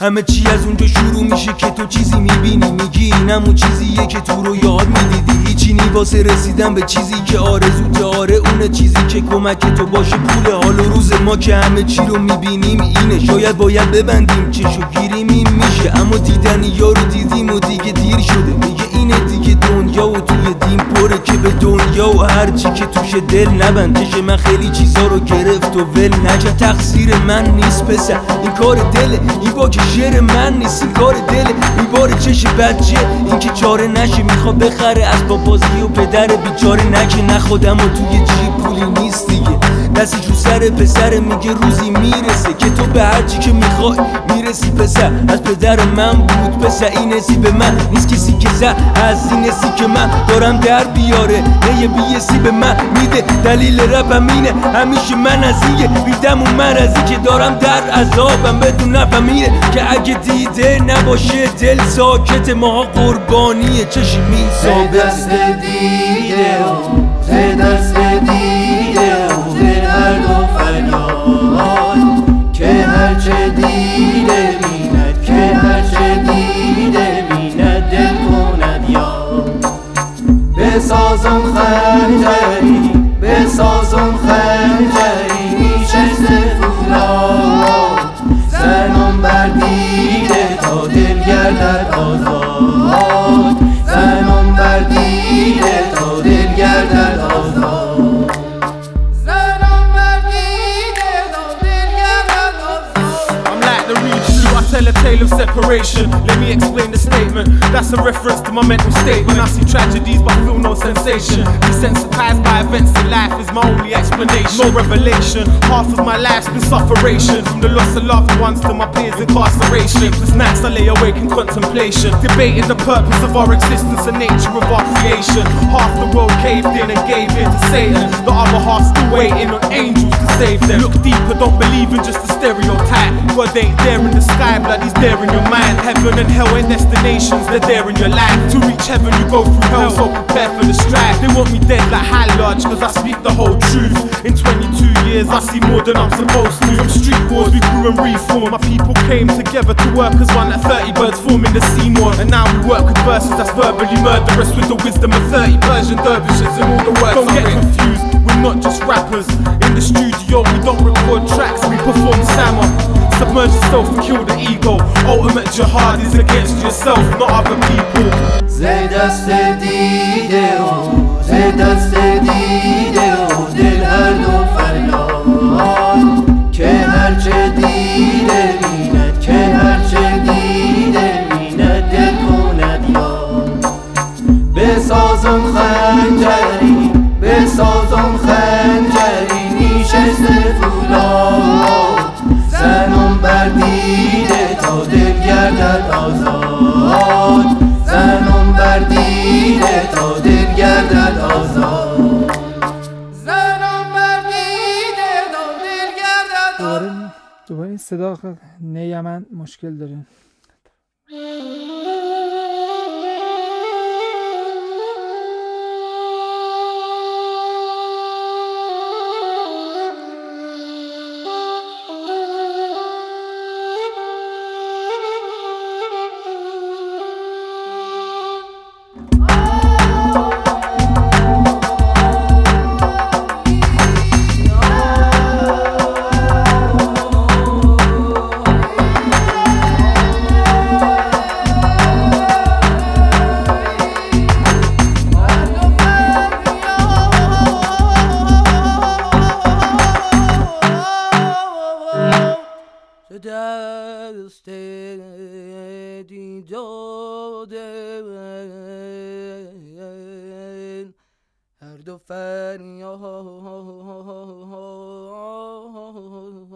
همه چی از اونجا شروع میشه که تو چیزی میبینی میگی این همون چیزیه که تو رو یاد میدیدی. هیچی نی واسه رسیدن به چیزی که آرزوته، آره اونه چیزی که کمک تو باشه پول حال و روز ما که همه چی رو میبینیم اینه. شاید باید ببندیم چشو گیریم این میشه، اما دیدن یارو دیدیم و دیگه دیر شده. میگه اینه دیگه دنیا و توی دین پره که به دنیا و هرچی که توشه دل نبند. چش من خیلی چیزا رو گرفت و ول نکرد. تقصیر من نیست پسر، این کار دله، این با که شعر من نیست این کار دله. میباره چش بچه این که چاره نشه، میخواد بخره از بازی و پدر بیچاره نکه. نه خودم و توی جیب پولی نیست دیگه، دستش رو سر پسر میگه روزی میرسه که تو به هرچی که میخوای میرسی پسر. از پدر من بود پسر این حسی به من نیست کسی که زد از این حسی که من دارم در بیاره. نه یه بیسی به من میده دلیل رپم اینه، همیشه من از اینه ریدم و مرزی که دارم در عذابم بدون نفهمیره که اگه دیده نباشه دل ساکت ماها قربانیه چشی می ثابت. دست دیده و دست دیده و دل هر دو فریاد که هرچه دیده بیند، که هرچه دیده بیند دل کند یاد. بسازم خنجری بسازم خنجری نیشست فولاد، زنم بر دیده تا دل گردد آزاد، زنم بر دیده تا دل گردد آزاد، زنم بر دیده تا دل گردد آزاد. I'm like the reed shoe, I tell a tale of separation. Let me explain the statement, that's a reference to my mental state when I see tragedies but feel no sensation. Desensitized by events in life is my only explanation, no revelation. Half of my life's been sufferation, from the loss of loved ones to my peers' incarceration. Sleepless nights I lay awake in contemplation, debating the purpose of our existence and nature of our creation. Half the world caved in and gave in to Satan, the other half still waiting on angels to save them. Look deeper, don't believe in just a stereotype. God ain't there in the sky, blood he's there in your mind. Heaven and hell ain't destinations, they're there in your life. To reach heaven you go through hell, so prepare for the strife. They want me dead like High Lodge cause I speak the whole truth. In 22 years I see more than I'm supposed to. From street wars we grew and reformed, my people came together to work as one like 30 birds forming the Seymour. And now we work with verses that's verbally murderous with the wisdom of 30 Persian dervishes and all the words. Don't get confused, we're not just rappers. In the studio we don't record tracks, we perform Sama. Submerge yourself and kill the ego. Ultimate jihad is against yourself, not other people. دست دیده و دست دیده و دل هر دو فریاد که هرچه دیده بیند، که هرچه دیده بیند دل کند یاد. بسازم خنجری بسازم خنجری نیشست فولاد، زنم بر دیده تا دل گردد آزاد، زنم بر دیده تا دل گردد آزاد، زنم بر دیده تا دل گردد آزاد. دوباره این صدا نیمن مشکل داریم. دست دیداده هر دو فریاد